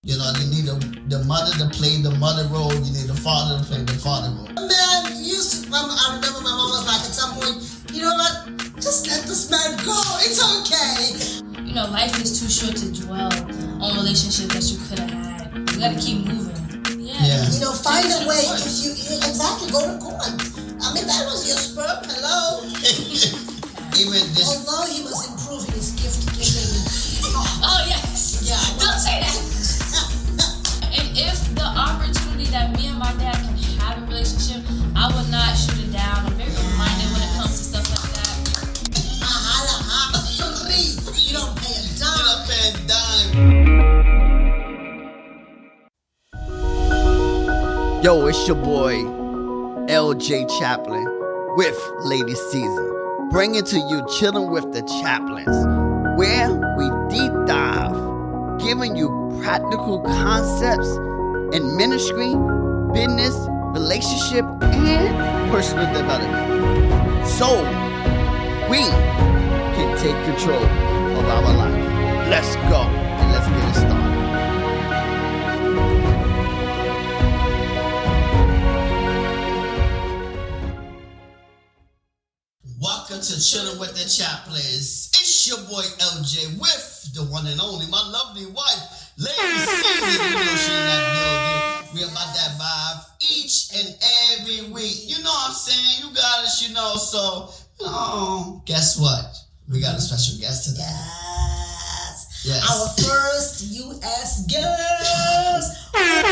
You know, you need the mother to play the mother role. You need the father to play the father role. Man, I remember my mom was like, at some point, you know what? Just let this man go. It's okay. You know, life is too short to dwell on relationships that you could have had. You gotta keep moving. Yeah. You know, find a way. If you exactly go to court. I mean, that was your sperm. Hello. Although he was improving his gift giving. Oh yes. Yeah. Don't say that. And if the opportunity that me and my dad can have a relationship, I will not shoot it down. I'm very open-minded when it comes to stuff like that. You don't pay a dime. You don't pay a dime. Yo, it's your boy, LJ Chaplin, with Lady Caesar, bringing to you Chilling with the Chaplins, where we deep dive, giving you practical concepts in ministry, business, relationship, and personal development. So, we can take control of our life. Let's go, and let's get it started. Welcome to Chilling with the Chaplains. It's your boy LJ with the one and only, my lovely wife, Lady Caesar. You know she in that building. We about that vibe each and every week. You know what I'm saying? You got us, you know. So, guess what? We got a special guest today. Yes. Our first U.S. guest.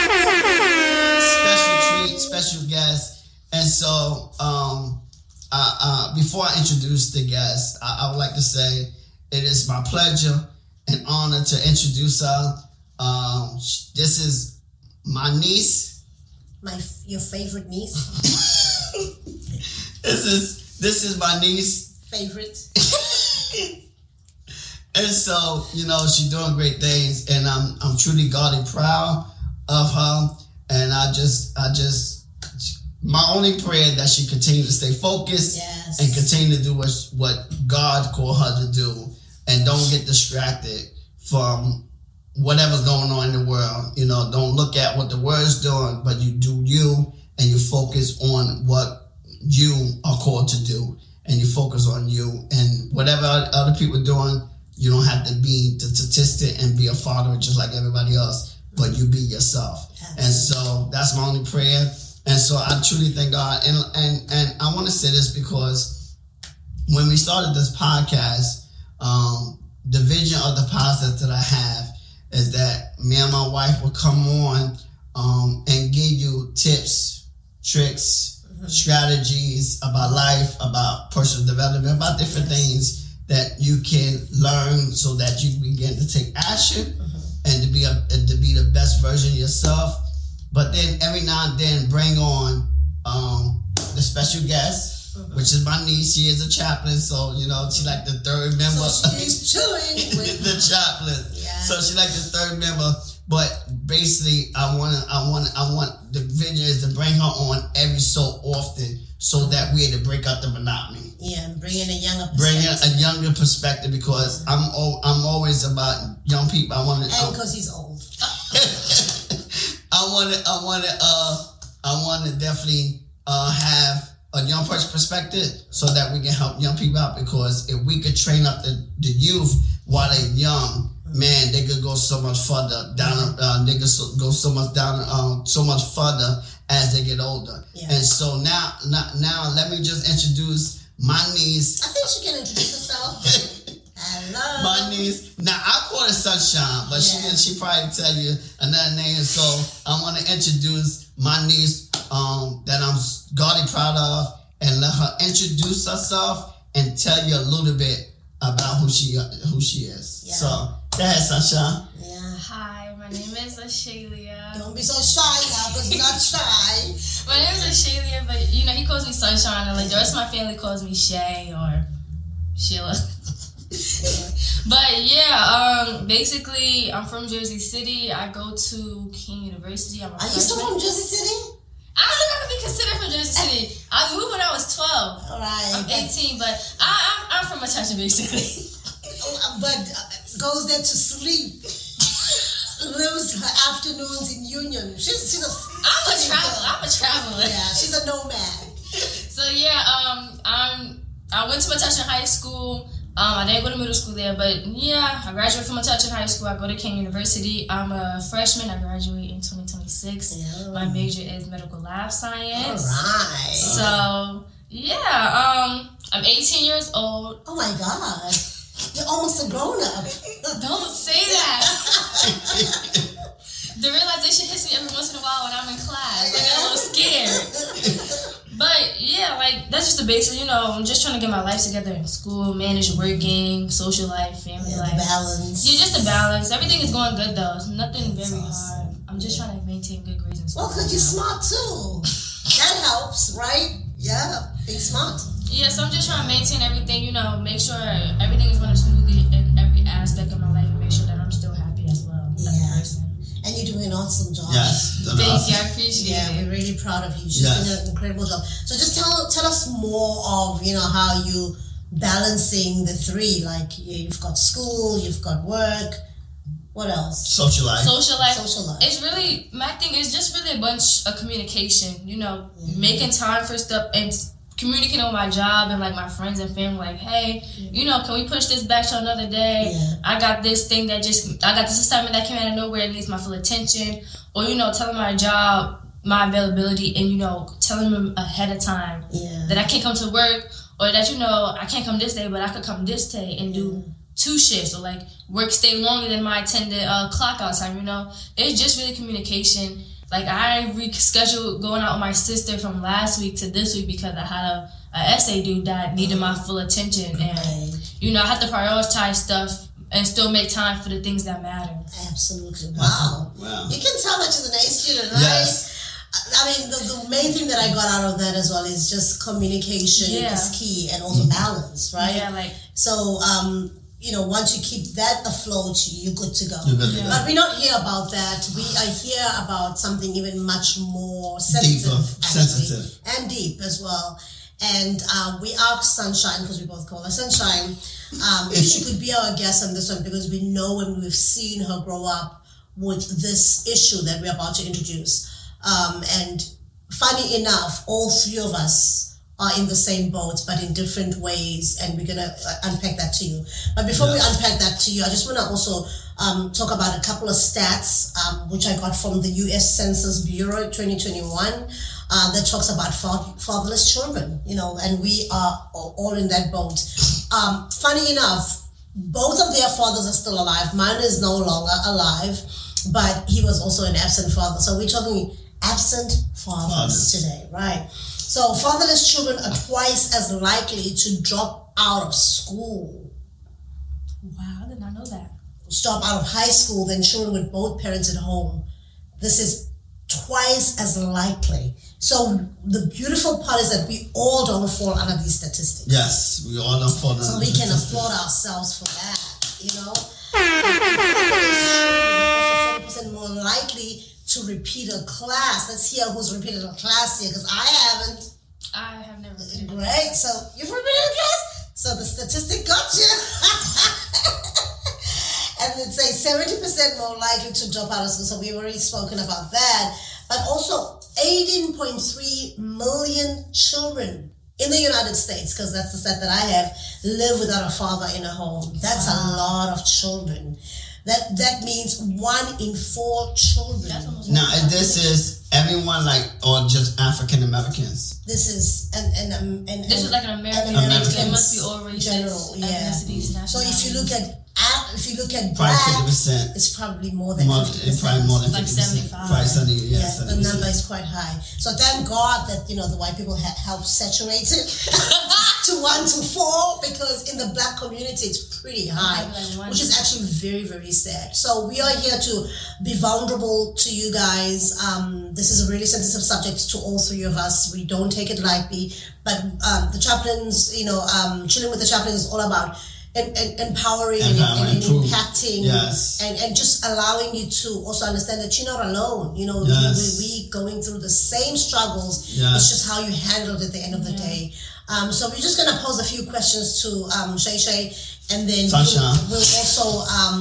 Special treat, special guest. And so, before I introduce the guest, I would like to say it is my pleasure and honor to introduce her. This is my niece. Your favorite niece? This is my niece. Favorite. And so, you know, she's doing great things, and I'm truly godly proud of her. And I just my only prayer that she continue to stay focused and continue to do what God called her to do, and don't get distracted from whatever's going on in the world. You know, don't look at what the world's doing, but you do you, and you focus on what you are called to do, and you focus on you, and whatever other people are doing, you don't have to be the statistic and be a follower just like everybody else, but you be yourself. And so that's my only prayer. And so I truly thank God. And I want to say this because when we started this podcast, the vision of the podcast that I have is that me and my wife will come on and give you tips, tricks, strategies about life, about personal development, about different things that you can learn so that you begin to take action and to be the best version of yourself. But then every now and then bring on the special guest, which is my niece. She is a chaplain, so you know she like the third member. So she's chilling with the chaplain. Yeah. So she like the third member. But basically, I want the vision is to bring her on every so often, so that we're to break out the monotony. Yeah, and bring in a younger perspective. Because I'm always about young people. And because he's old. I want to definitely have a young person perspective so that we can help young people out, because if we could train up the youth while they're young, man, they could go so much further down. They could go so much down, so much further as they get older. Yeah. And so now, let me just introduce my niece. I think she can introduce herself. Hello. My niece. Now I call her Sunshine, but she probably tell you another name. So I want to introduce my niece that I'm godly proud of, and let her introduce herself and tell you a little bit about who she is. Yeah. So go ahead, Sunshine. Yeah. Hi, my name is Ashalia. Don't be so shy now, because you're not shy. My name is Ashalia, but you know he calls me Sunshine, and like the rest of my family calls me Shay or Sheila. But yeah, basically I'm from Jersey City. I go to King University. Are you still from Jersey City? I don't know if I can be considered from Jersey City. I moved when I was 12. All right. I'm 18, but I'm from Metuchen basically. But goes there to sleep. lives her afternoons in Union. She's a I'm a traveler. Yeah, she's a nomad. So yeah, I went to Metuchen High School. I didn't go to middle school there, but yeah, I graduated from Metuchen High School. I go to King University. I'm a freshman. I graduate in 2026. Yeah. My major is medical lab science. All right. So yeah, I'm 18 years old. Oh my God, you're almost a grown up. Don't say that. The realization hits me every once in a while when I'm in class. Like, I'm a little scared. But yeah, like that's just the basics. You know, I'm just trying to get my life together in school, manage working, social life, family life. Balance. Yeah, just a balance. Everything is going good though. It's nothing That's very awesome. hard. I'm just trying to maintain good grades in school. Well, because you're smart too. That helps, right? Yeah, being smart. Yeah, so I'm just trying to maintain everything. You know, make sure everything is running smoothly in every aspect of my life, and make sure that I'm still happy as well as a person. And you're doing an awesome job. Yes. Thank you. I appreciate it. Yeah, we're really proud of you. She's doing an incredible job. So just tell us more of, you know, how you balancing the three. Like you've got school, you've got work. What else? Social life. Social life. Social life. It's really, my thing is just really a bunch of communication. You know, making time for stuff and communicating with my job and like my friends and family, like, hey, you know, can we push this back to another day? Yeah. I got this thing I got this assignment that came out of nowhere, it needs my full attention. Or, you know, telling my job my availability and, you know, telling them ahead of time that I can't come to work, or that, you know, I can't come this day, but I could come this day and do 2 shifts, or like work stay longer than my intended clock out time, you know. It's just really communication. Like, I rescheduled going out with my sister from last week to this week because I had a essay due that needed my full attention. And, you know, I had to prioritize stuff and still make time for the things that matter. Absolutely. Wow. You can tell that she's an A student, right? Yes. I mean, the main thing that I got out of that as well is just communication is key, and also balance, right? Yeah, like... So, you know, once you keep that afloat, you're good to go. But we're not here about that. We are here about something even much more sensitive. Deeper, sensitive. And deep as well. And we asked Sunshine, because we both call her Sunshine, if she could be our guest on this one, because we know and we've seen her grow up with this issue that we're about to introduce. And funny enough, all 3 of us are in the same boat, but in different ways, and we're going to unpack that to you. But before we unpack that to you, I just want to also talk about a couple of stats, which I got from the U.S. Census Bureau 2021, that talks about fatherless children, you know, and we are all in that boat. Funny enough, both of their fathers are still alive. Mine is no longer alive, but he was also an absent father. So we're talking absent fathers today, right? So fatherless children are twice as likely to drop out of school. Wow, I did not know that. Drop out of high school than children with both parents at home. This is twice as likely. So the beautiful part is that we all don't fall under these statistics. Yes, we all don't fall under so we can applaud ourselves for that, you know. And 40% more likely to repeat a class. Let's hear who's repeated a class here, because I haven't. I have never repeated. Great. So you've repeated a class? So the statistic got you. And it says 70% more likely to drop out of school. So we've already spoken about that. But also 18.3 million children in the United States, because that's the stat that I have, live without a father in a home. That's a lot of children. That means 1 in 4 children. Now, this is everyone, like, or just African Americans? This is this is like an American. It must be all races, general, ethnicities, nationalities. So if you look at Probably black, 50%. it's probably more than 50%. Probably more than 50%. Like 75. Probably 70, Yes, the number is quite high. So thank God that, you know, the white people helped saturate it to 1 to 4, because in the black community it's pretty high, which is actually very, very sad. So we are here to be vulnerable to you guys. This is a really sensitive subject to all 3 of us. We don't take it lightly, but the chaplains, you know, Chilling with the Chaplains is all about empowering and impacting, and just allowing you to also understand that you're not alone. You know, we going through the same struggles. It's just how you handle it at the end of the day. So we're just going to pose a few questions to Shay Shay, and then we'll also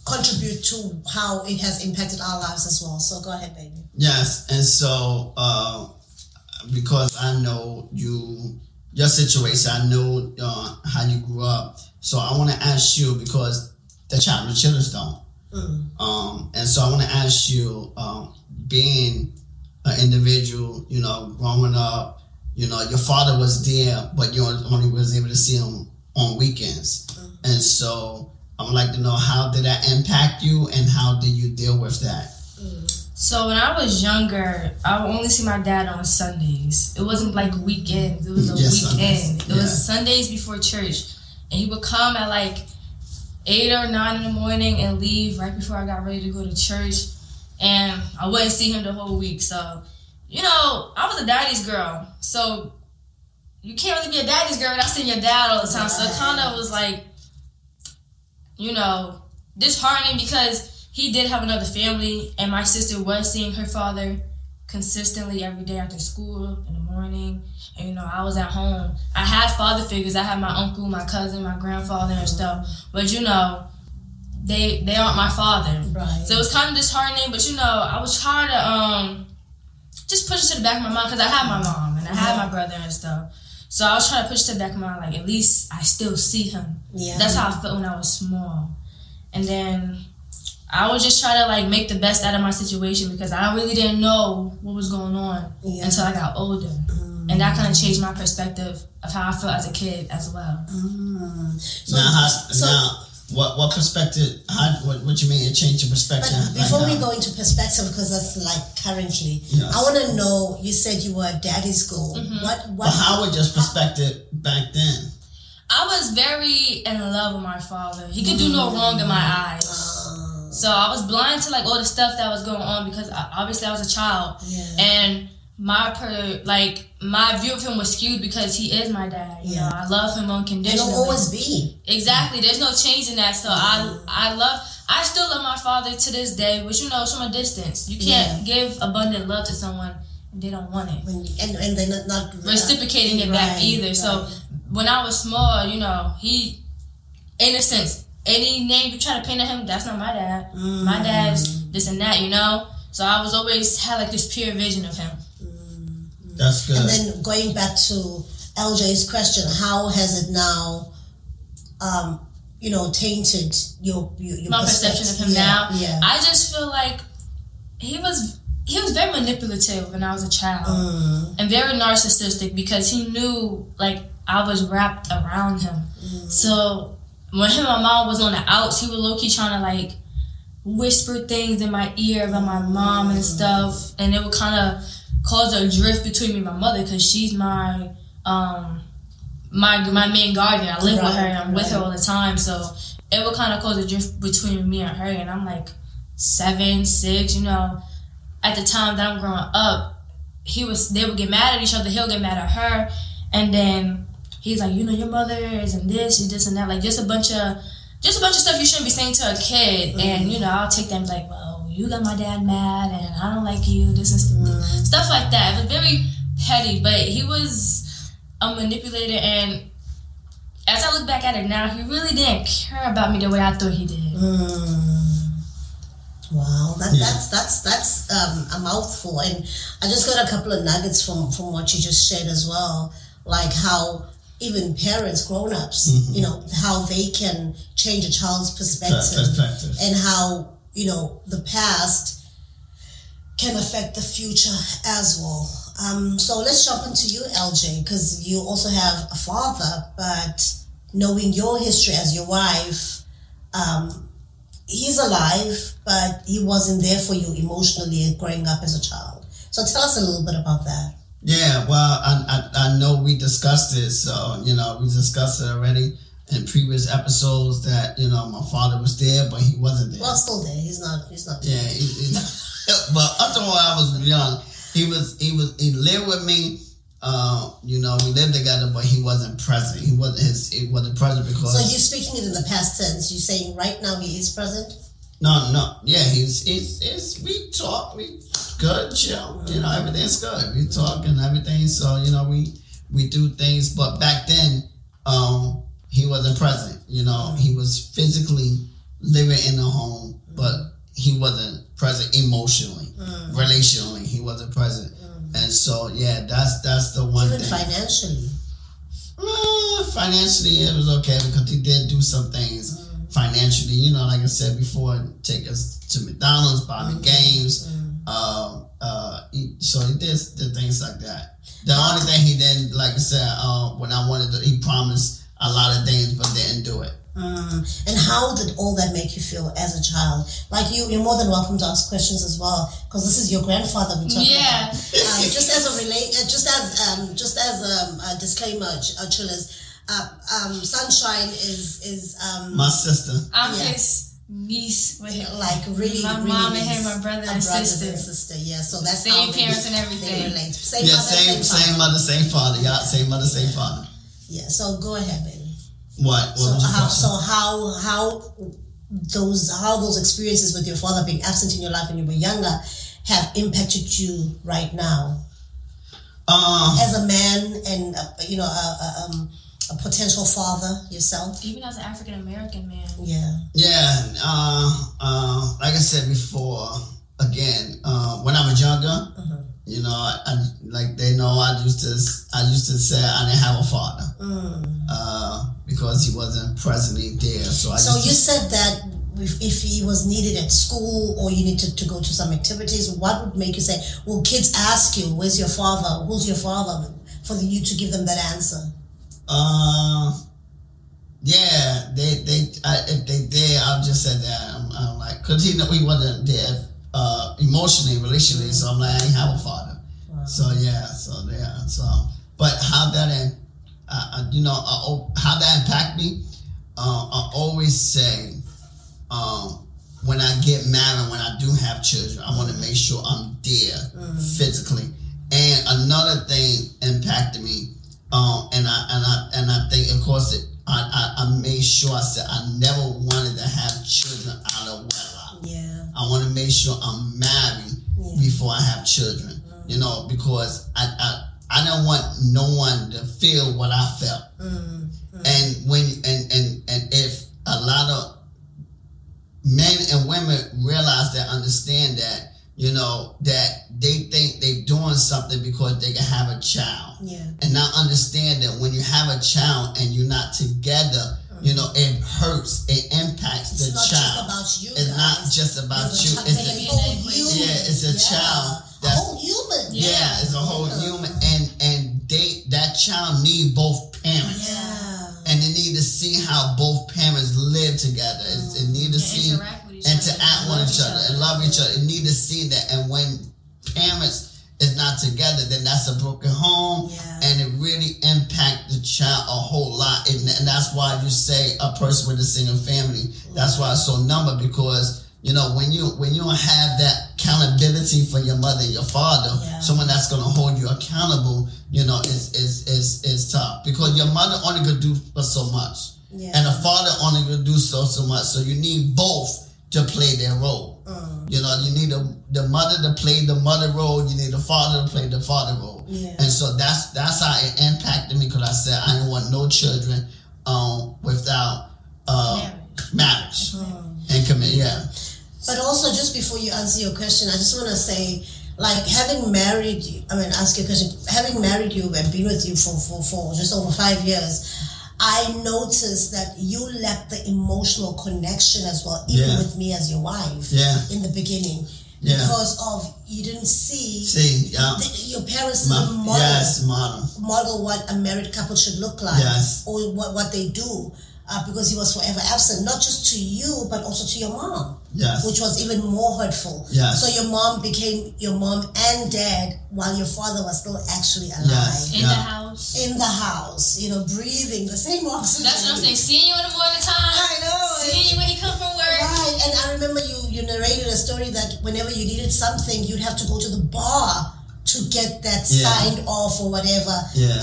contribute to how it has impacted our lives as well. So go ahead, baby. Yes, and so because I know your situation, I know how you grew up. So I want to ask you, because the Chaplain Children's don't. And so I want to ask you, being an individual, growing up, your father was there, but you only was able to see him on weekends. And so I would like to know, how did that impact you, and how did you deal with that? So when I was younger, I would only see my dad on Sundays. It wasn't like weekends. It was a weekend. It was Sundays before church. And he would come at like 8 or 9 in the morning and leave right before I got ready to go to church. And I wouldn't see him the whole week. So, I was a daddy's girl. So you can't really be a daddy's girl without seeing your dad all the time. So it kind of was like, disheartening, because he did have another family, and my sister was seeing her father consistently every day after school in the morning. And I was at home. I had father figures. I had my uncle, my cousin, my grandfather and stuff. But they aren't my father. Right. So it was kind of disheartening. But I was trying to just push it to the back of my mind, because I had my mom and I had my brother and stuff. So I was trying to push it to the back of my mind, like, at least I still see him. Yeah. That's how I felt when I was small. And then I would just try to like make the best out of my situation, because I really didn't know what was going on until I got older. And that kind of changed my perspective of how I felt as a kid as well. What perspective? What you mean it changed your perspective? But before we go into perspective, because that's like currently, I want to know. You said you were at daddy's school. What? How was your perspective back then? I was very in love with my father. He could do no wrong in my eyes. So I was blind to like all the stuff that was going on, because obviously I was a child, and my view of him was skewed, because he is my dad. I love him unconditionally. It'll always be. Exactly. There's no change in that. So I still love my father to this day, but it's from a distance. You can't give abundant love to someone and they don't want it. And they're not reciprocating it back either. Right. So when I was small, he, in a sense, any name you try to paint at him, that's not my dad. My dad's this and that, So I was always had like this pure vision of him. That's good. And then going back to LJ's question, how has it now, tainted your my perception of him now? Yeah. I just feel like he was very manipulative when I was a child, and very narcissistic, because he knew like I was wrapped around him. So when him and my mom was on the outs, he was low-key trying to like whisper things in my ear about my mom and stuff, and it would kind of cause a drift between me and my mother, because she's my main guardian. I live with her and I'm with her all the time, so it would kind of cause a drift between me and her. And I'm like 7, 6, At the time that I'm growing up, they would get mad at each other. He'll get mad at her, and then he's like, your mother isn't this, she's this and that, like just a bunch of stuff you shouldn't be saying to a kid. And I'll take them like, well, you got my dad mad, and I don't like you, this and stuff like that. It was very petty, but he was a manipulator, and as I look back at it now, he really didn't care about me the way I thought he did. Wow, that's a mouthful. And I just got a couple of nuggets from what you just shared as well, like how even parents, grown-ups, how they can change a child's perspective. And how the past can affect the future as well. So let's jump into you, LJ, because you also have a father, but knowing your history as your wife, he's alive, but he wasn't there for you emotionally growing up as a child. So tell us a little bit about that. Yeah, well, I know we discussed it, so, we discussed it already in previous episodes that, my father was there, but he wasn't there. Well, still there. He's not there. Yeah, but up to when I was young, he lived with me. We lived together, but he wasn't present. He wasn't present because. So you're speaking it in the past tense. You're saying right now he is present. No. Yeah, we talk. We good, chill. Everything's good. We talk and everything. So we do things. But back then, he wasn't present. He was physically living in the home, but he wasn't present emotionally, relationally. He wasn't present, and so that's the one Even thing. financially. Financially, it was okay because he did do some things financially. You know, like I said before, take us to McDonald's, buy me games. So he did things like that. The only thing he didn't, like I said, when I wanted to, he promised a lot of things but didn't do it. And how did all that make you feel as a child? Like you're more than welcome to ask questions as well, because this is your grandfather we're talking about. Just as a disclaimer, chillers, Sunshine is My sister. I'm his niece with him. Like really, my really mom and him are brother and sister. Yeah, so that's Same how parents and everything. They relate. Same mother, same father. Yeah, same mother, same father. Yeah. So go ahead, baby. What was your question? How those experiences with your father being absent in your life when you were younger have impacted you right now as a man and a potential father yourself? Even as an African American man. Yeah. Yeah. Like I said before, again, when I was younger, you know, I like they know I used to say I didn't have a father because he wasn't presently there. So you said that if he was needed at school or you needed to go to some activities, what would make you say, well, kids ask you, where's your father? Who's your father? For you to give them that answer. Yeah, if they did, I'll just say that I'm like, cause he wasn't there emotionally, relationally, so I'm like, I ain't have a father. Wow. So but how that how that impact me, I always say, when I get married, when I do have children, I want to make sure I'm there physically. And another thing impacted me, and I think, of course, I made sure I said I never wanted to have children out of wedlock. Yeah. I want to make sure I'm married before I have children. You know, because I don't want no one to feel what I felt. And if a lot of men and women realize that, understand that, you know, that they think they're doing something because they can have a child. Yeah. And not understand that when you have a child and you're not together, you know, it hurts, it impacts the child. It's not just about you. It's a whole human. Yeah, it's a child. That's, a whole human. Yeah, it's a whole human. And that child need both parents. Yeah. And they need to see how both parents live together. They need to see interact with each other and love each other. They need to see that. And when parents is not together, then that's a broken home, and it really impacts the child a whole lot. And that's why you say a person with a single family. That's why it's so numbered, because you know when you have that accountability for your mother and your father, someone that's going to hold you accountable, you know, is tough, because your mother only could do so much, and the father only could do so much. So you need both to play their role. You know, you need the mother to play the mother role. You need the father to play the father role. And so that's how it impacted me, because I said I didn't want no children without marriage and commit. But also, just before you answer your question, I just want to say, like, having married you, ask you a question. Having married you and been with you for just over 5 years, I noticed that you lacked the emotional connection as well, even with me as your wife in the beginning. Because of you didn't see your parents didn't model what a married couple should look like, or what they do, because he was forever absent, not just to you but also to your mom, which was even more hurtful. So your mom became your mom and dad while your father was still actually alive in the house, you know, breathing the same oxygen. That's what I'm saying. Seeing you in the morning time. I know. Seeing you when he come from work. Right. And I remember you narrated a story that whenever you needed something, you'd have to go to the bar to get that signed off or whatever.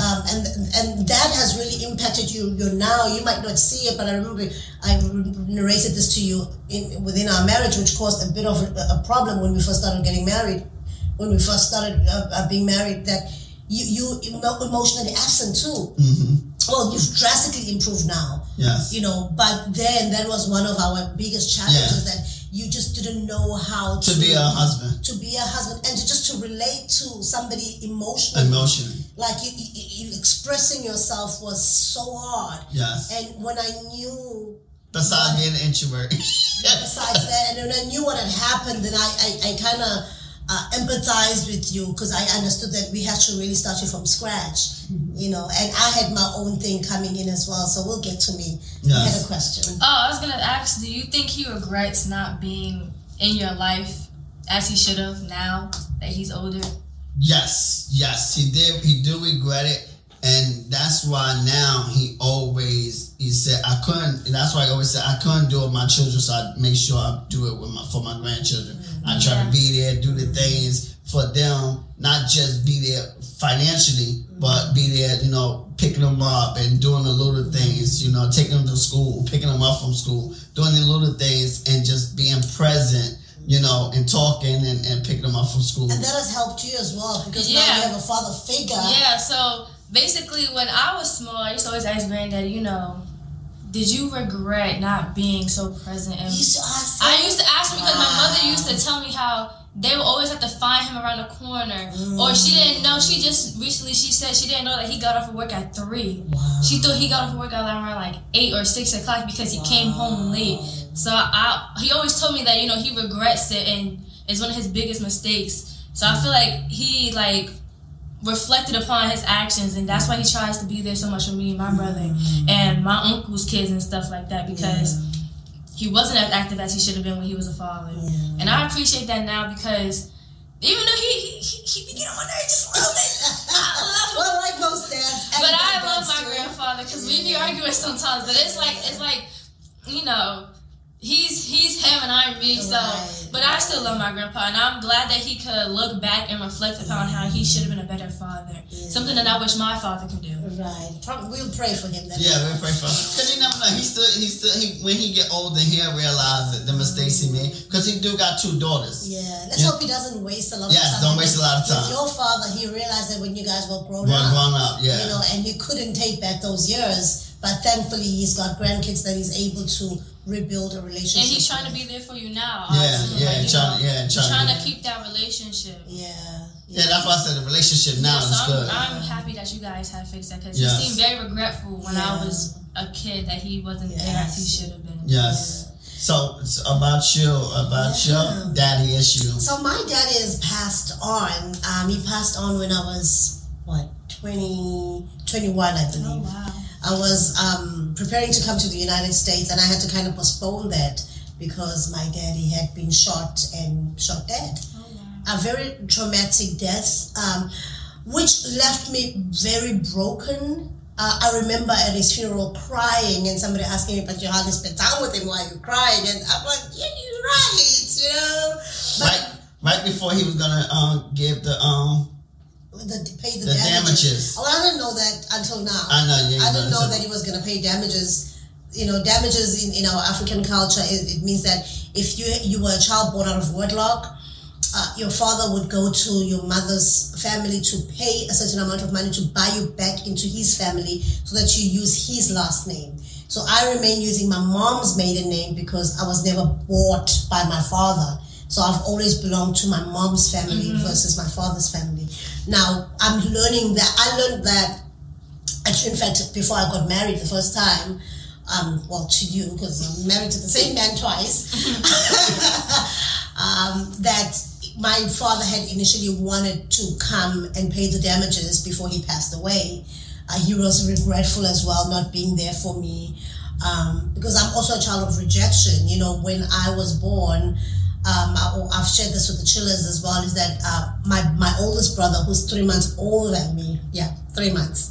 And that has really impacted you. You're now, you might not see it, but I remember I narrated this to you within our marriage, which caused a bit of a problem when we first started getting married. When we first started being married, that you emotionally absent too. well, you've drastically improved now. Yes. You know, but then that was one of our biggest challenges, that you just didn't know how to be a husband. To be a husband and to relate to somebody emotionally. Like you expressing yourself was so hard. Yes. And when I knew, besides being an introvert, besides that, and when I knew what had happened, then I kind of empathized with you, because I understood that we had to really start you from scratch, you know, and I had my own thing coming in as well. So we'll get to me. Yes. You had a question. Oh, I was going to ask, do you think he regrets not being in your life as he should have now that he's older? Yes, he did. He do regret it. And that's why now he said, I couldn't, that's why I always said, I couldn't do it with my children, so I make sure I do it for my grandchildren. I try to be there, do the things for them, not just be there financially, but be there, you know, picking them up and doing the little things, you know, taking them to school, picking them up from school, doing the little things and just being present, you know, and talking and picking them up from school. And that has helped you as well, because now you have a father figure. Yeah, so basically when I was small, I used to always ask Granddaddy, you know, did you regret not being so present? And I used to ask him because my mother used to tell me how they would always have to find him around the corner. Or she didn't know, she said she didn't know that he got off of work at 3. Wow. She thought he got off of work around like 8 or 6 o'clock because he came home late. So he always told me that, you know, he regrets it and it's one of his biggest mistakes. So I feel like he reflected upon his actions, and that's why he tries to be there so much for me and my brother and my uncle's kids and stuff like that, because he wasn't as active as he should have been when he was a father. And I appreciate that now, because even though he be getting on my nerves just a little bit, I love him. Well, like most dads. But I love my grandfather, because we be arguing sometimes, but it's like, you know, he's him and I'm me, so but I still love my grandpa, and I'm glad that he could look back and reflect upon how he should have been a better father. Something that I wish my father could do. Right. We'll pray for him. We'll pray for him. Because you never know, when he get older, he'll realize the mistakes he made, because he do got 2 daughters. Let's hope he doesn't waste a lot of time. Don't waste a lot of time. With your father, he realized that when you guys were grown up, you know, and he couldn't take back those years, but thankfully he's got grandkids that he's able to rebuild a relationship. And he's trying to be there for you now. Trying to keep that relationship. That's why I said the relationship now is good. I'm happy that you guys have fixed that, because he seemed very regretful when I was a kid that he wasn't there as he should have been. So about your daddy issue. So my daddy has passed on. He passed on when I was 21, I believe. Oh wow. I was preparing to come to the United States, and I had to kind of postpone that because my daddy had been shot dead. Oh, wow. A very traumatic death, which left me very broken. I remember at his funeral crying, and somebody asking me, but you hardly spent time with him, why are you crying? And I'm like, yeah, you're right, you know. But right before he was gonna give pay the damages. Well, I didn't know that until now. I didn't know that he was going to pay damages. You know, damages in our African culture, it means that if you were a child born out of wedlock, your father would go to your mother's family to pay a certain amount of money to buy you back into his family so that you use his last name. So I remain using my mom's maiden name because I was never bought by my father. So I've always belonged to my mom's family versus my father's family. Now, I learned that, actually, in fact, before I got married the first time, to you, because I'm married to the same man twice, that my father had initially wanted to come and pay the damages before he passed away. He was regretful as well, not being there for me, because I'm also a child of rejection. You know, when I was born, I've shared this with the chillers as well, is that my oldest brother, who's 3 months older than me, 3 months.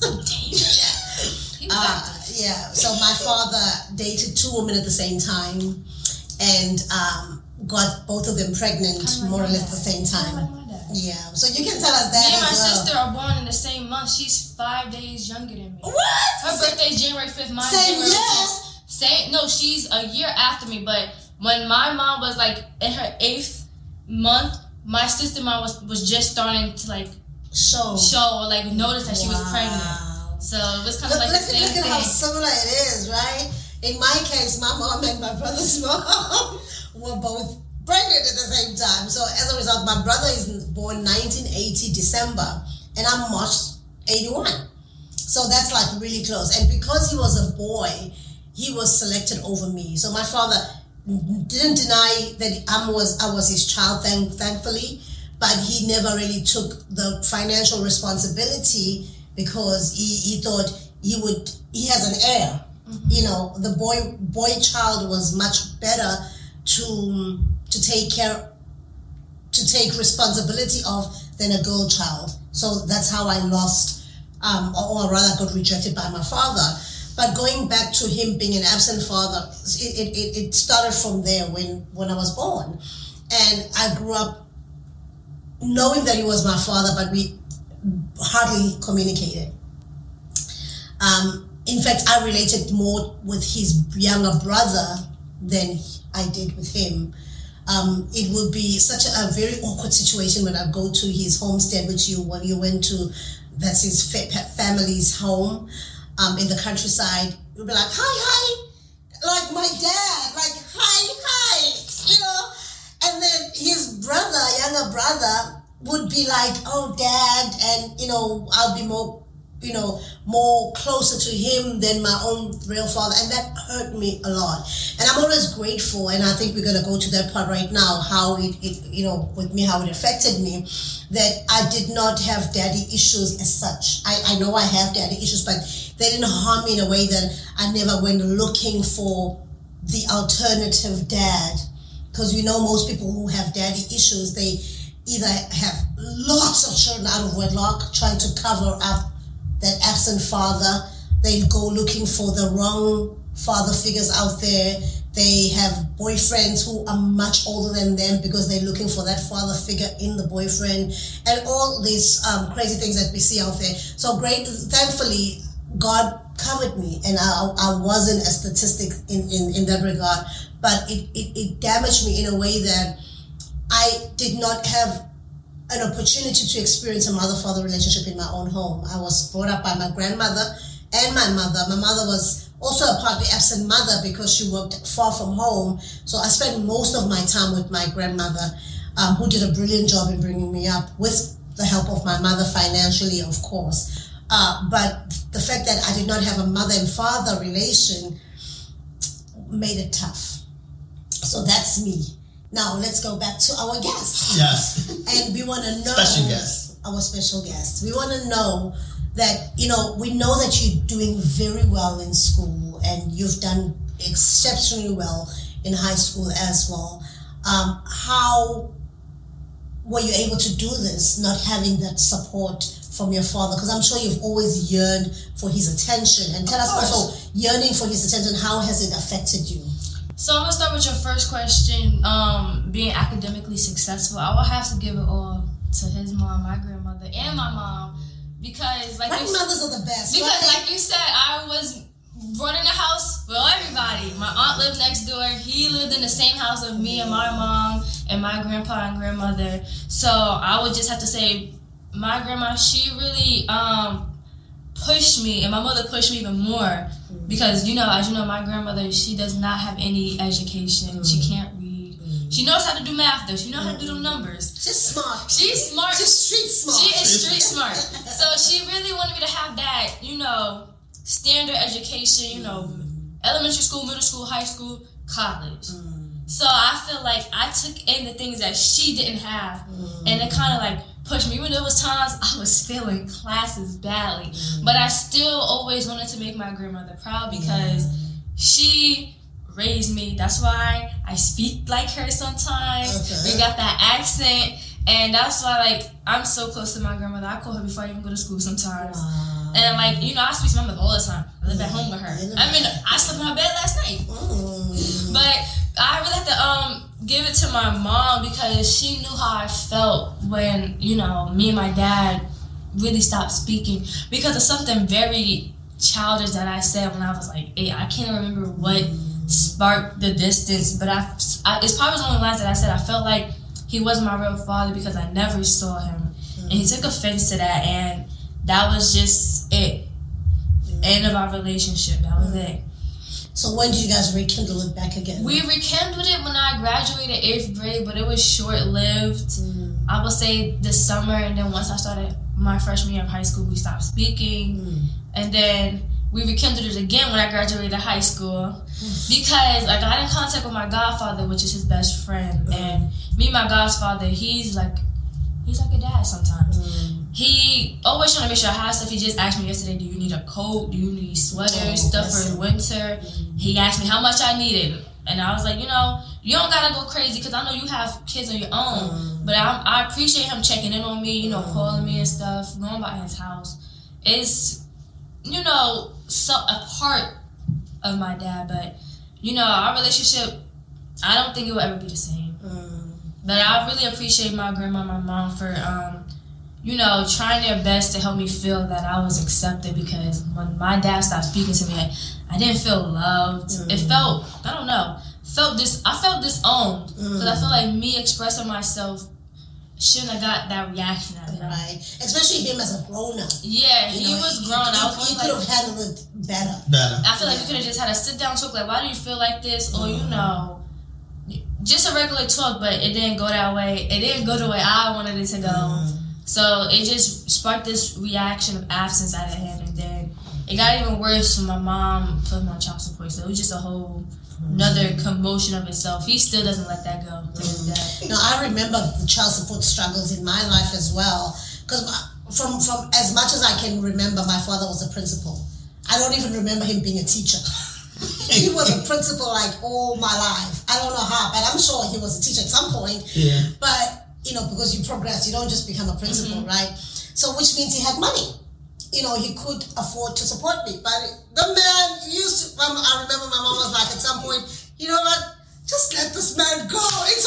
So my father dated 2 women at the same time, and got both of them pregnant more or less at the same time. So you can tell us that. Me and my sister are born in the same month. She's 5 days younger than me. What? Her birthday is January 5th. Mine same January year? 6th. No, she's a year after me, but when my mom was like in her 8th month, my sister mom was just starting to like show or like notice that she was pregnant. So it was kind of like the same Look at how thing. similar it is, right? In my case, my mom and my brother's mom were both pregnant at the same time. So as a result, my brother is born 1980 December, and I'm March 81. So that's like really close. And because he was a boy, he was selected over me. So my father didn't deny that I was his child, thankfully, but he never really took the financial responsibility because he thought he has an heir. Mm-hmm. You know, the boy child was much better to take responsibility of than a girl child. So that's how I lost, or rather got rejected by my father. But going back to him being an absent father, it started from there when I was born. And I grew up knowing that he was my father, but we hardly communicated. In fact, I related more with his younger brother than I did with him. It would be such a very awkward situation when I go to his homestead, which when you went to, that's his family's home in the countryside. You'll be like, hi, like my dad, like hi, you know. And then his younger brother, would be like, oh, dad, and you know, I'll be more closer to him than my own real father, and that hurt me a lot. And I'm always grateful, and I think we're gonna go to that part right now, how it with me, how it affected me, that I did not have daddy issues as such. I know I have daddy issues, but they didn't harm me in a way that I never went looking for the alternative dad. Because most people who have daddy issues, they either have lots of children out of wedlock, trying to cover up that absent father. They go looking for the wrong father figures out there. They have boyfriends who are much older than them because they're looking for that father figure in the boyfriend, and all these crazy things that we see out there. So thankfully, God covered me, and I wasn't a statistic in that regard, but it damaged me in a way that I did not have an opportunity to experience a mother-father relationship in my own home. I was brought up by my grandmother and my mother. My mother was also a partly absent mother because she worked far from home. So I spent most of my time with my grandmother, who did a brilliant job in bringing me up with the help of my mother financially, of course. But the fact that I did not have a mother and father relation made it tough. So that's me. Now let's go back to our guest. Yes. And we want to know special guest. Our special guest. We want to know that, we know that you're doing very well in school and you've done exceptionally well in high school as well. How were you able to do this, not having that support from your father? Because I'm sure you've always yearned for his attention. And tell us also, yearning for his attention, how has it affected you? So I'm going to start with your first question, being academically successful. I will have to give it all to his mom, my grandmother, and my mom, because grandmothers are the best. Because right? like you said, I was running the house for everybody. My aunt lived next door. He lived in the same house with me and my mom and my grandpa and grandmother. So I would just have to say, my grandma, she really pushed me, and my mother pushed me even more. Because, as you know, my grandmother, she does not have any education. She can't read. She knows how to do math, though. She knows how to do them numbers. She's smart. She's smart. She's street smart. She is street smart. So she really wanted me to have that, standard education, elementary school, middle school, high school, college. So I feel like I took in the things that she didn't have. And it kind of pushed me. Even though there was times I was failing classes badly, but I still always wanted to make my grandmother proud because she raised me. That's why I speak like her sometimes. Okay. We got that accent, and that's why I'm so close to my grandmother. I call her before I even go to school sometimes. Wow. And I speak to my mother all the time. I live at home with her. I slept in her bed last night. But I really have to give it to my mom because she knew how I felt when, me and my dad really stopped speaking because of something very childish that I said when I was 8. I can't remember what sparked the distance, but it's probably the only lines that I said. I felt like he wasn't my real father because I never saw him. And he took offense to that, and that was just it. End of our relationship. That was it. So when did you guys rekindle it back again? We rekindled it when I graduated 8th grade, but it was short-lived. I would say this summer, and then once I started my freshman year of high school, we stopped speaking. And then we rekindled it again when I graduated high school because I got in contact with my godfather, which is his best friend. And me and my godfather, he's like a dad sometimes. He always trying to make sure I have stuff. He just asked me yesterday, do you need a coat? Do you need sweaters, stuff for winter? He asked me how much I needed. And I was like, you don't got to go crazy because I know you have kids on your own. But I appreciate him checking in on me, calling me and stuff, going by his house. It's, so a part of my dad. But, our relationship, I don't think it will ever be the same. But I really appreciate my grandma and my mom for, trying their best to help me feel that I was accepted because when my dad stopped speaking to me, I didn't feel loved. It felt, I felt disowned because I feel like me expressing myself shouldn't have got that reaction out of him. Right. Especially him as a grown-up. Yeah, he was grown. He could have handled it better. I feel like we could have just had a sit-down talk like, why do you feel like this? Or, just a regular talk, but it didn't go that way. It didn't go the way I wanted it to go. So it just sparked this reaction of absence out of him, and then it got even worse when my mom put him on child support. So it was just a whole another commotion of itself. He still doesn't let that go to his dad. No, I remember the child support struggles in my life as well. Because from as much as I can remember, my father was a principal. I don't even remember him being a teacher. He was a principal like all my life. I don't know how, but I'm sure he was a teacher at some point. Yeah. But because you progress, you don't just become a principal, right? So which means he had money. He could afford to support me. But the man used to, I remember my mom was like at some point, you know what? Just let this man go. It's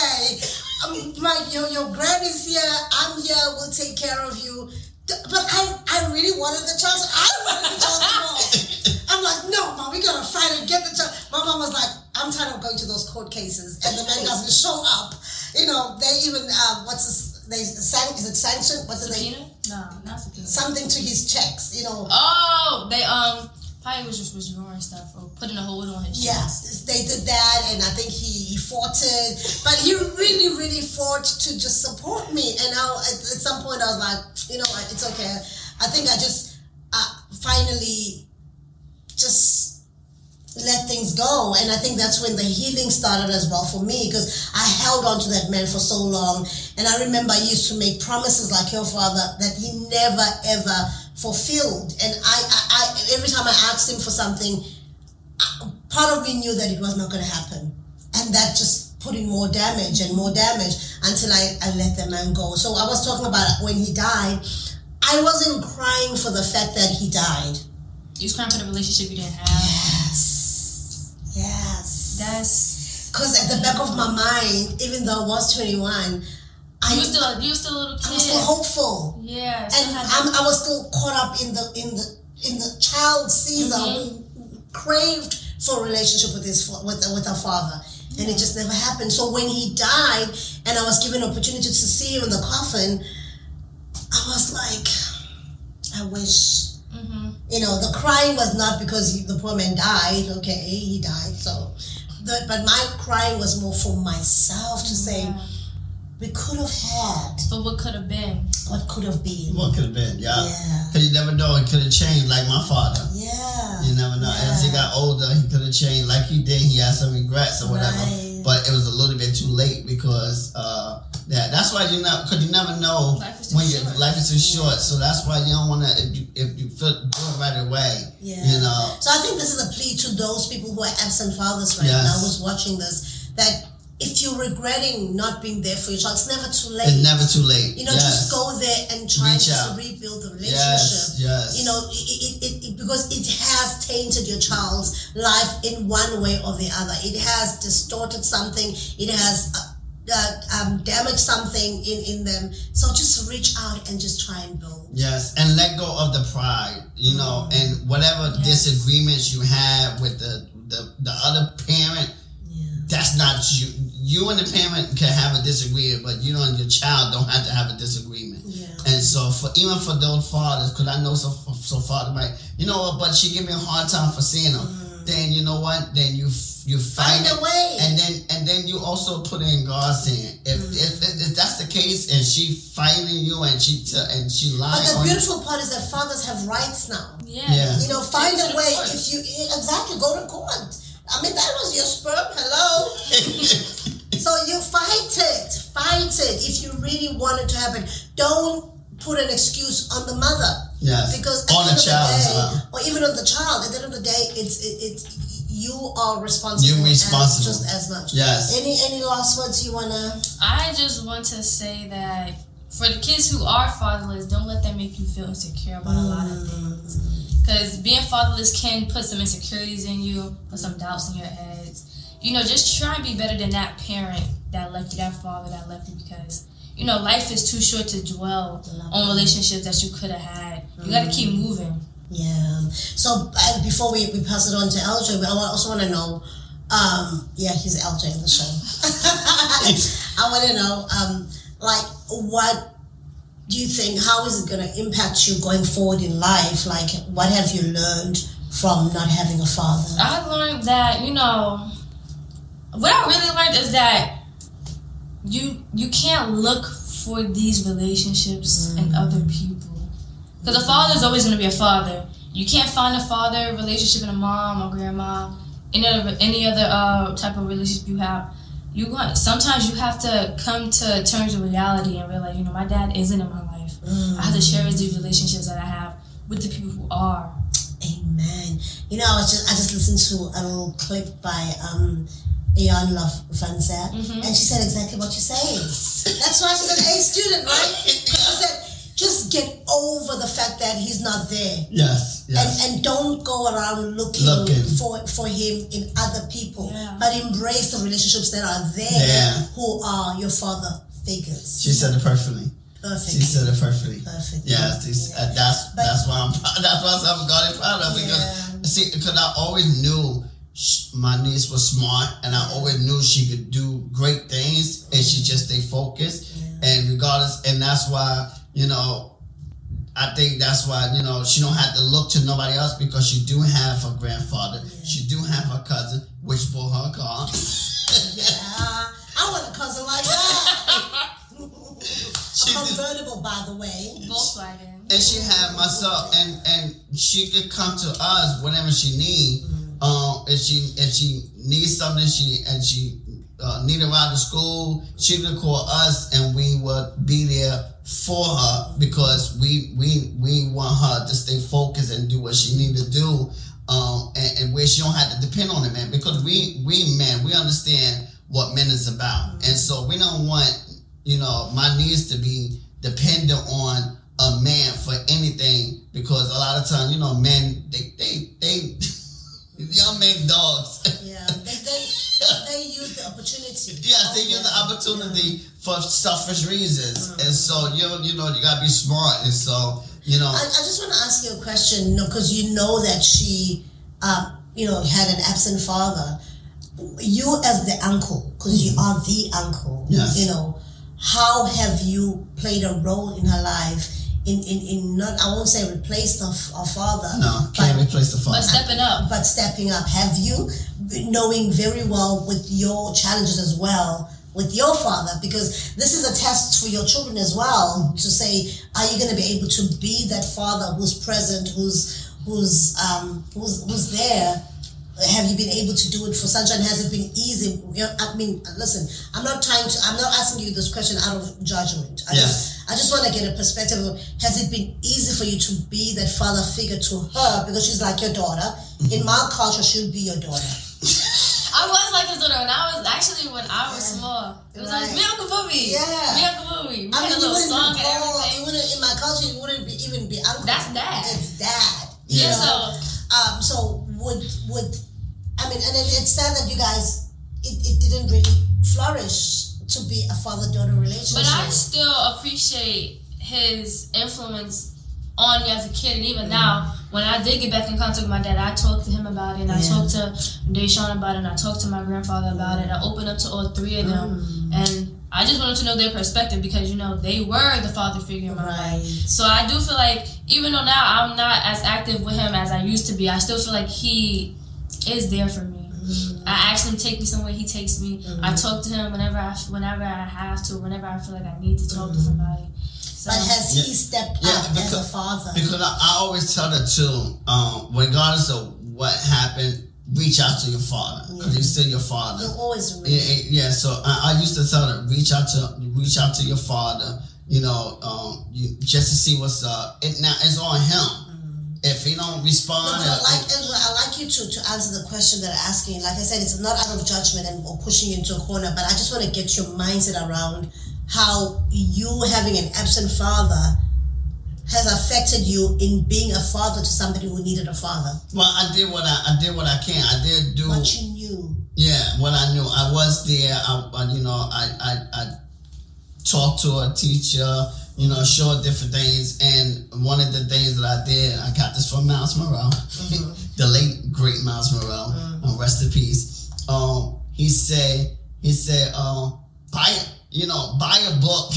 okay. Your granny's here. I'm here. We'll take care of you. But I really wanted the child. I wanted the child support. I'm like, no, Mom, we gotta fight and get the child. My mom was like, I'm tired of going to those court cases, and the man doesn't show up. They even is it sanctioned? What's the name? No, not subpoena. Something to his checks. Oh, they probably was just withdrawing stuff or putting a hold on his checks. Yes, they did that, and I think he fought it, but he really, really fought to just support me. And now at some point I was like, it's okay. I think I just finally just let things go, and I think that's when the healing started as well for me, because I held on to that man for so long. And I remember I used to make promises like your father that he never ever fulfilled, and I every time I asked him for something, part of me knew that it was not going to happen, and that just put in more damage and more damage until I let the man go. So I was talking about when he died, I wasn't crying for the fact that he died. You was crying for the relationship you didn't have. Yes. That's because at the back of my mind, even though I was 21, you were still a little kid. I was still hopeful. Yeah. And I was still caught up in the child Caesar who craved for a relationship with her father, and it just never happened. So when he died, and I was given an opportunity to see him in the coffin, I was like, I wish. The crying was not because the poor man died. Okay, he died. But my crying was more for myself to say, we could have had. But what could have been? What could have been. What could have been, yeah. Because you never know, it could have changed, like my father. Yeah. You never know. As he got older, he could have changed like he did. He had some regrets or whatever. Right. But it was a little bit too late because that's why you never know when your life is too short. So that's why you don't want to, if you feel do it right away. Yeah. So I think this is a plea to those people who are absent fathers right now who's watching this, that if you're regretting not being there for your child, it's never too late. It's never too late. Just go there and try to rebuild the relationship. Yes. It because it has tainted your child's life in one way or the other. It has distorted something. It has damaged something in them. So just reach out and just try and build. Yes, and let go of the pride. And whatever disagreements you have with the other parent. That's not you. You and the parent can have a disagreement, but you and your child don't have to have a disagreement. Yeah. And so even for those fathers, because I know some so far. Like, you know what? But she give me a hard time for seeing him. Then you know what? Then you find a way, and then you also put it in God's hand. If that's the case, and she fighting you, and she lying. But the beautiful part is that fathers have rights now. Yeah. You know, find a way. If you go to court. I mean, that was your sperm. Hello. So you fight it. If you really want it to happen, don't put an excuse on the mother. Yes. Because on the child as well, or even on the child. At the end of the day, it's you are responsible. You're responsible just as much. Yes. Any last words you wanna? I just want to say that for the kids who are fatherless, don't let that make you feel insecure about a lot of things. Because being fatherless can put some insecurities in you, put some doubts in your heads. You know, just try and be better than that parent that left you, that father that left you, because, you know, life is too short to dwell on relationships that you could have had. You got to keep moving. Yeah. So before we pass it on to LJ, I also want to know, he's LJ in the show. I want to know, what do you think, how is it going to impact you going forward in life? Like, what have you learned from not having a father? I learned that, you know, what I really learned is that you can't look for these relationships in other people. Because a father is always going to be a father. You can't find a father relationship in a mom or grandma, any other type of relationship you have. Sometimes you have to come to terms with reality and realize, you know, my dad isn't in my life. I have to cherish these relationships that I have with the people who are. Amen. You know, I just listened to a little clip by Ian Love Van Zant, and she said exactly what you're saying. That's why she's an A student, right? She said, just get over the fact that he's not there. Yes. And don't go around looking. For him in other people, but embrace the relationships that are there who are your father figures. She said it perfectly. Perfect. She said it perfectly. Perfect. Yeah, that's why I'm proud. That's why I'm God proud of, because I always knew my niece was smart, and I always knew she could do great things, and she just stayed focused. And regardless, and that's why, you know, I think that's why, you know, she don't have to look to nobody else, because she do have her grandfather. She do have her cousin, which bought her a car. I want a cousin like that. A convertible, by the way. Volkswagen. And she had myself, and she could come to us whenever she need. If she needs something, she need a ride to school, she could call us, and we would be there for her, because we want her to stay focused and do what she need to do, and where she don't have to depend on the man, because we men, we understand what men is about, and so we don't want, you know, my niece to be dependent on a man for anything, because a lot of times, you know, men they young men dogs. Yeah, they use the opportunity. Yes, they use the opportunity for selfish reasons, and so you know you gotta be smart, and so you know. I just want to ask you a question, because you know that she, had an absent father. You as the uncle, because you are the uncle. Yes. You know, how have you played a role in her life? In not, I won't say replace our father. No, can't replace the father. But stepping up. Have you, knowing very well with your challenges as well with your father, because this is a test for your children as well, to say, are you going to be able to be that father who's present, who's there? Have you been able to do it for Sunshine? Has it been easy? I mean, listen, I'm not asking you this question out of judgment. I just want to get a perspective of, has it been easy for you to be that father figure to her, because she's like your daughter? In my culture, she would be your daughter. I was like his daughter when I was small. It was like, me Uncle Booby. Me Uncle Booby. We had a little song and everything. In my culture, it wouldn't even be uncle. That's dad. It's dad. Yeah. So would I mean, and it's sad that you guys, it didn't really flourish to be a father-daughter relationship. But I still appreciate his influence on me as a kid, and even now, when I did get back in contact with my dad, I talked to him about it, and I talked to Deshaun about it, and I talked to my grandfather about it. I opened up to all three of them, and I just wanted to know their perspective because, you know, they were the father figure in my life. So I do feel like, even though now I'm not as active with him as I used to be, I still feel like he is there for me. I ask him to take me somewhere, he takes me. I talk to him whenever I have to, whenever I feel like I need to talk to somebody. So, but has he stepped up as a father? Because I always tell her too, regardless of what happened, reach out to your father because he's still your father. You'll always remember. Yeah. So I used to tell her, reach out to your father. You know, just to see what's up. Now it's on him. If he don't respond, Angela, I like you to answer the question that I'm asking. Like I said, it's not out of judgment or pushing you into a corner, but I just want to get your mindset around how you having an absent father has affected you in being a father to somebody who needed a father. Well, I did what I can. I did do what you knew. Yeah, what I knew. I was there. I talked to a teacher. You know, showed different things, and one of the things that I did, I got this from Miles Monroe, the late great Miles Monroe, rest in peace. He said, buy a book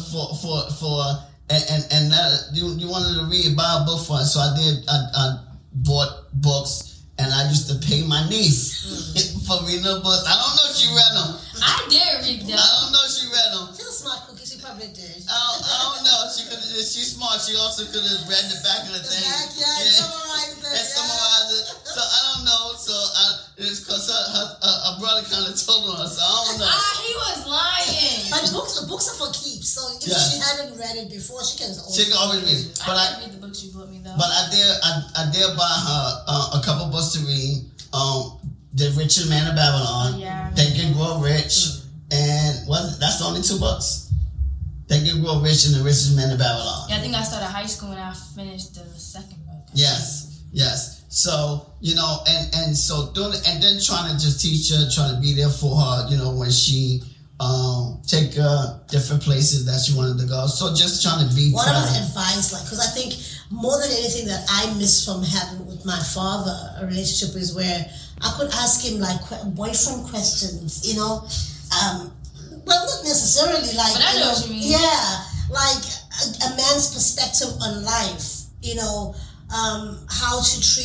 and that you wanted to read, buy a book for us. So I did. I bought books, and I used to pay my niece for reading the books. I don't know if she read them. I did read them. I don't know if she read them. She's a smart cookie. She probably did. I don't know. She's smart. She also could have read the back of the thing. Summarized it. Summarized it. So I don't know. So it's because her brother kind of told her. So I don't know. He was lying. But books are for keeps. So if she hadn't read it before, she can always read it. But I read the books you bought me though. But I did buy her a couple books to read. The Richest Man of Babylon. Think and Grow Rich. And that's the only 2 books. Think and Grow Rich and The Richest Man of Babylon. Yeah, I think I started high school when I finished the second book. Yes. So, you know, and so doing it, and then trying to just teach her, trying to be there for her, you know, when she take different places that she wanted to go. So just trying to be what about advice? Like, because I think more than anything that I miss from having with my father a relationship is where I could ask him like boyfriend questions, you know. Well, not necessarily like, but I know what you mean. Yeah, like a man's perspective on life, you know, how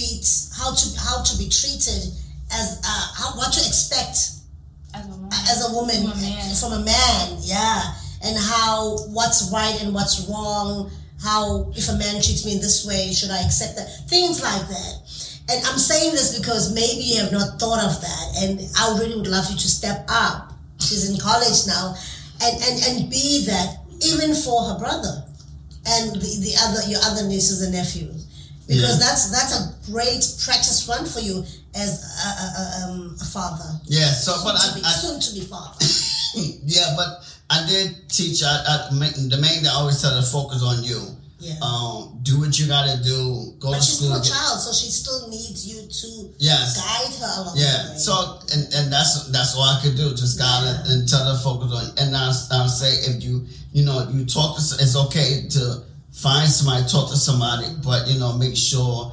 to be treated as what to expect as a woman from a man, and what's right and what's wrong. How if a man treats me in this way, should I accept that? Things like that. And I'm saying this because maybe you have not thought of that, and I really would love you to step up. She's in college now, and be that even for her brother and your other nieces and nephews, because that's a great practice run for you as a father. Yeah. So, soon to be father. Yeah, but I did teach. The main thing I always tell her to focus on you. Yeah. Do what you gotta do. Go to school. But she's still a child, so she still needs you to guide her along the way. So and that's all I could do. Just guide her and tell her to focus on. And I'll say if you talk to, it's okay to find somebody, talk to somebody, but make sure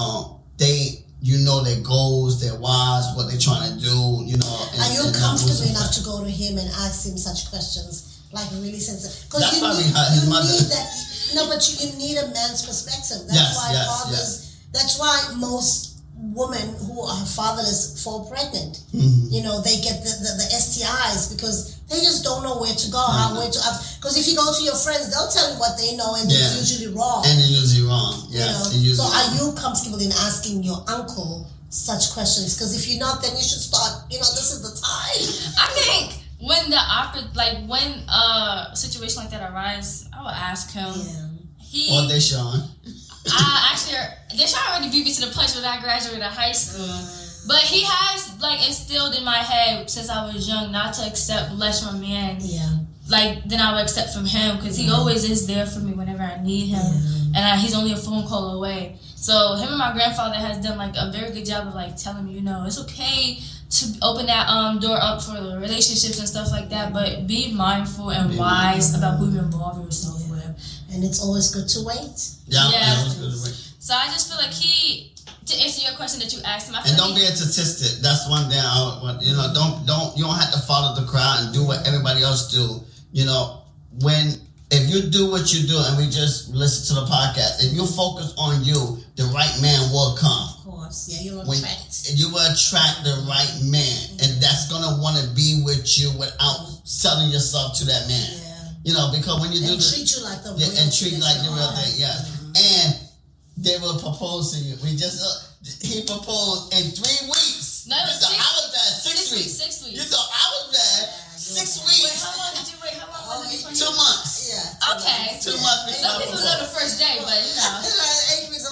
their goals, their whys, what they're trying to do. Are you comfortable enough to go to him and ask him such questions, like really sensitive? Because that's probably his mother. Need that. No, but you need a man's perspective. That's why fathers. That's why most women who are fatherless fall pregnant. Mm-hmm. They get the STIs because they just don't know where to go, where to ask. Because if you go to your friends, they'll tell you what they know, and it's usually wrong. And it's usually wrong. Yes. So are you comfortable in asking your uncle such questions? Because if you're not, then you should start. This is the time. I think. When when a situation like that arises, I would ask him. Yeah. Or Deshaun. Deshaun already beat me to the punch when I graduated high school. But he has instilled in my head since I was young not to accept less from a man. Yeah. Than I would accept from him, because he always is there for me whenever I need him, and he's only a phone call away. So him and my grandfather has done a very good job of telling me, it's okay to open that door up for the relationships and stuff like that, but be mindful and wise about who you involve yourself with. And it's always good to wait. Yeah. Always good to wait. So I just feel like he to answer your question that you asked him, and don't be a statistic. That's one thing. You know, you don't have to follow the crowd and do what everybody else do. You know, if you do what you do, and we just listen to the podcast, if you focus on you, the right man will come. Of course, yeah, you'll attract. You will attract the right man, and that's gonna want to be with you without selling yourself to that man. Yeah. You know, because when you do treat you like the real and treat you like the real thing, yeah. And they will propose to you. He proposed in 3 weeks. No, it was I was there 6 weeks. 6 weeks. You thought I was there 6 weeks. Wait, how long did you wait? How long was it before 2 months. Yeah. Okay. 2 months before. Some people know the first day, but you know. 8 weeks.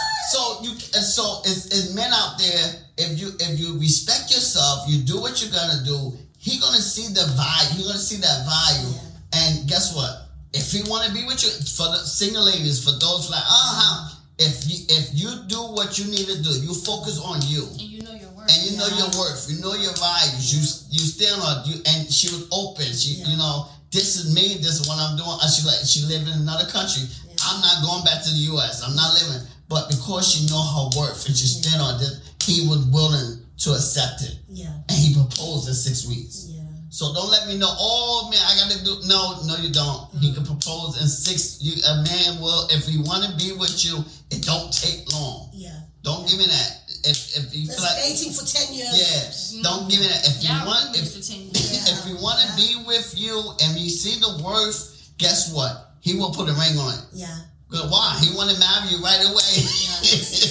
So it's men out there. If you respect yourself, you do what you're gonna do. He gonna see the value. You're gonna see that value. Yeah. And guess what? If he want to be with you, for the single ladies, for those like, if you do what you need to do, you focus on you. And you know your worth. And you know your worth. You know your values. You stand on you. And she was open. You know, this is me. This is what I'm doing. She lived in another country. Yeah. I'm not going back to the U.S. I'm not living. But because she know her worth and she stand on this, he was willing to accept it. Yeah. And he proposed in 6 weeks. Yeah. So don't let me know, oh man, I gotta do no, you don't. He can propose in 6. A man will, if he wanna be with you, it don't take long. Yeah. Don't give me that. If you feel like dating for 10 years. Yeah. Don't give me that. If you want if you wanna be with you and you see the worth, guess what? He will put a ring on it. Yeah. But why? He wanna marry you right away. Yeah.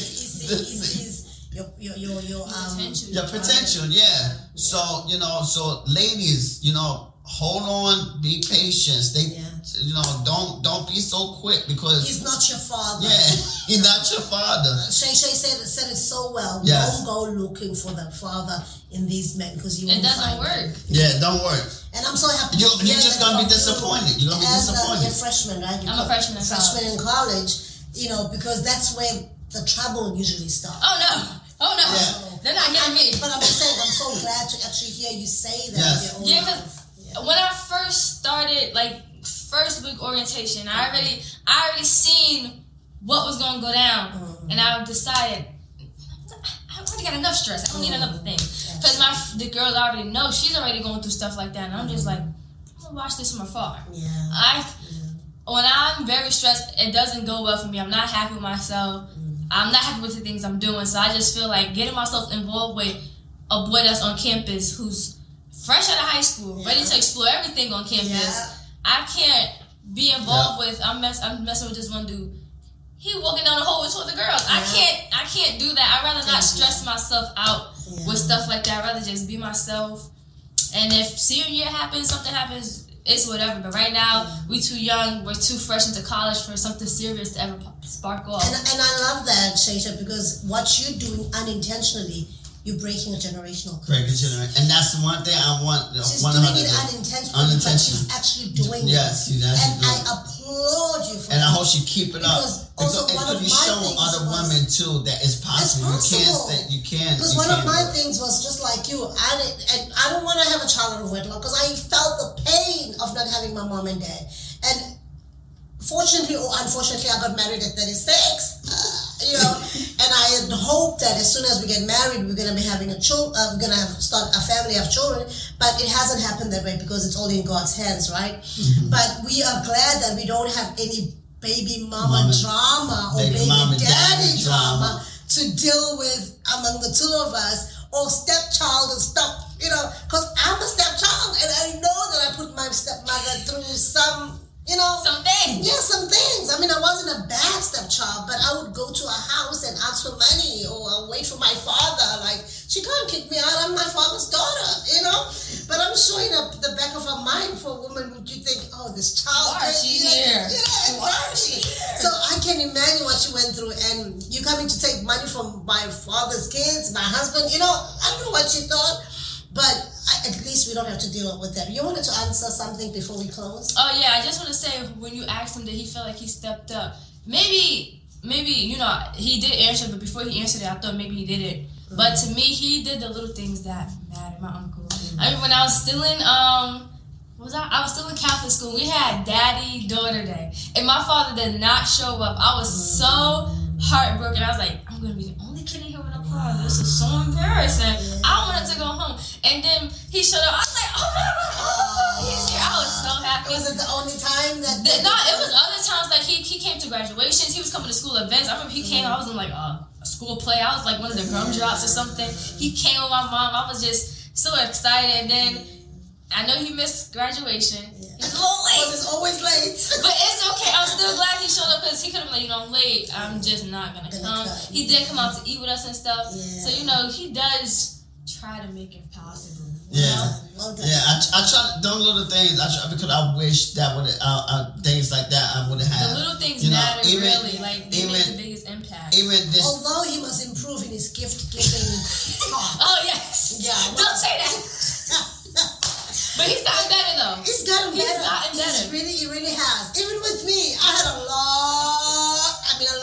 He's your potential, yeah. So, you know, so ladies, you know, hold on, be patient. You know, don't be so quick because he's not your father. Yeah, he's not your father. Shay said it so well. Yes. Don't go looking for the father in these men because it doesn't work. Yeah, it don't work. And I'm so happy. You're just gonna be disappointed. You're gonna be disappointed. You're a freshman, right? I'm a freshman in college. You know, because that's where the trouble usually starts. Oh no. Yeah. They're not getting me. But I'm just saying, I'm so glad to actually hear you say that. Yes. In your own life. When I first started, like first week orientation, I already seen what was gonna go down, and I decided I already got enough stress. I don't need another thing because the girls already know she's already going through stuff like that, and I'm just like, I'm gonna watch this from afar. Yeah. When I'm very stressed, it doesn't go well for me. I'm not happy with myself. I'm not happy with the things I'm doing, so I just feel like getting myself involved with a boy that's on campus who's fresh out of high school, ready to explore everything on campus. Yeah. I can't be involved with. I'm messing with this one dude. He walking down the hall with 2 other girls. Yeah. I can't do that. I'd rather not stress myself out with stuff like that. I'd rather just be myself. And if senior year happens, something happens, it's whatever. But right now, we too young. We're too fresh into college for something serious to ever spark off. And I love that, Shaysha, because what you're doing unintentionally, you're breaking a generational curse. And that's the one thing I want. She's doing it unintentionally, but she's actually doing it. Yes, she's actually doing it. And I applaud you for that. And I that. hope she keep it up. Because you show other women too that it's possible. You can't. Because one of my things was just like you. And I don't want to have a child out of wedlock because I felt the pain of not having my mom and dad. And fortunately or unfortunately, I got married at 36. You know, and I had hoped that as soon as we get married, we're going to be having we're going to start a family, have children. But it hasn't happened that way because it's all in God's hands, right? Mm-hmm. But we are glad that we don't have any baby mama drama or baby daddy drama to deal with among the two of us, or stepchild and stuff, you know, because I'm a stepchild and I know that I put my stepmother through some. You know, some things. Yeah, some things. I mean, I wasn't a bad stepchild, but I would go to a house and ask for money or I'll wait for my father. Like, she can't kick me out. I'm my father's daughter, you know? But I'm showing up the back of her mind for a woman. Would you think, oh, this child. Why is she here? Yeah, why is she here? So I can imagine what she went through. And you coming to take money from my father's kids, my husband, you know, I don't know what she thought. But at least we don't have to deal with that. You wanted to answer something before we close? Oh, yeah. I just want to say, when you asked him that he felt like he stepped up, maybe, you know, he did answer, but before he answered it, I thought maybe he did it. Mm-hmm. But to me, he did the little things that mattered, my uncle. Mm-hmm. I mean, when I was still in, I was still in Catholic school, we had Daddy-Daughter Day. And my father did not show up. I was so heartbroken. I was like, I'm going to be the only kid God, this is so embarrassing. I wanted to go home. And then he showed up. I was like, oh my God, he's here. I was so happy. Was it the only time that... No, it was other times. Like, he came to graduations. He was coming to school events. I remember he came. I was in, like, a school play. I was, like, one of the gum drops or something. He came with my mom. I was just so excited. And then I know he missed graduation. He's a little late. But it's always late. But it's okay. I'm still glad he showed up because he could have been like, I'm late. I'm just not going to come. He did come out to eat with us and stuff. Yeah. So, he does try to make it possible. Yeah. I try them little things. Because I wish that would things like that I would have had. The little things matter really. Like, they make the biggest impact. Although he must improve in his gift giving. Oh, yes. Yeah. Don't say that. But he's gotten better though. He's gotten better. He really has. Even with me, I had a lot